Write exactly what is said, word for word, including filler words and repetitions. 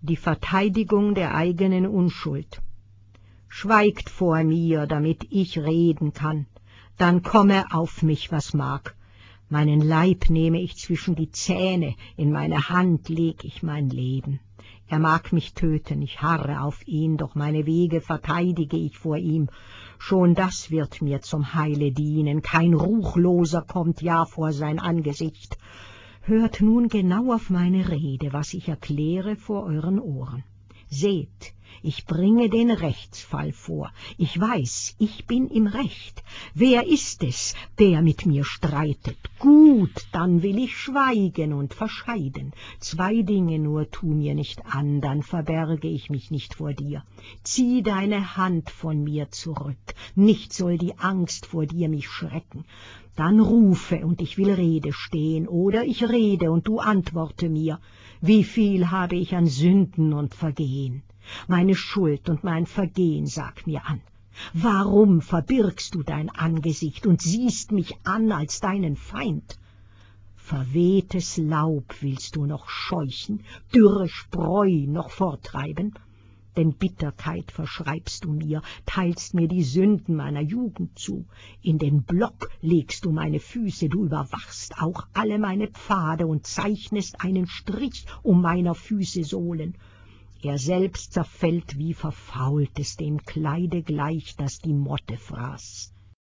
Die Verteidigung der eigenen Unschuld. Schweigt vor mir, damit ich reden kann, dann komme auf mich, was mag. Meinen Leib nehme ich zwischen die Zähne, in meine Hand leg ich mein Leben. Er mag mich töten, ich harre auf ihn, doch meine Wege verteidige ich vor ihm. Schon das wird mir zum Heile dienen, kein Ruchloser kommt ja vor sein Angesicht. Hört nun genau auf meine Rede, was ich erkläre vor euren Ohren. Seht, ich bringe den Rechtsfall vor. Ich weiß, ich bin im Recht. Wer ist es, der mit mir streitet? Gut, dann will ich schweigen und verscheiden. Zwei Dinge nur tu mir nicht an, dann verberge ich mich nicht vor dir. Zieh deine Hand von mir zurück. Nicht soll die Angst vor dir mich schrecken. Dann rufe, und ich will Rede stehen, oder ich rede, und du antworte mir. Wie viel habe ich an Sünden und Vergehen? Meine Schuld und mein Vergehen sag mir an. Warum verbirgst du dein Angesicht und siehst mich an als deinen Feind? Verwehtes Laub willst du noch scheuchen, dürre Spreu noch forttreiben? Denn Bitterkeit verschreibst du mir, teilst mir die Sünden meiner Jugend zu. In den Block legst du meine Füße, du überwachst auch alle meine Pfade und zeichnest einen Strich um meiner Füße Sohlen. Er selbst zerfällt wie Verfaultes, dem Kleide gleich, das die Motte fraß.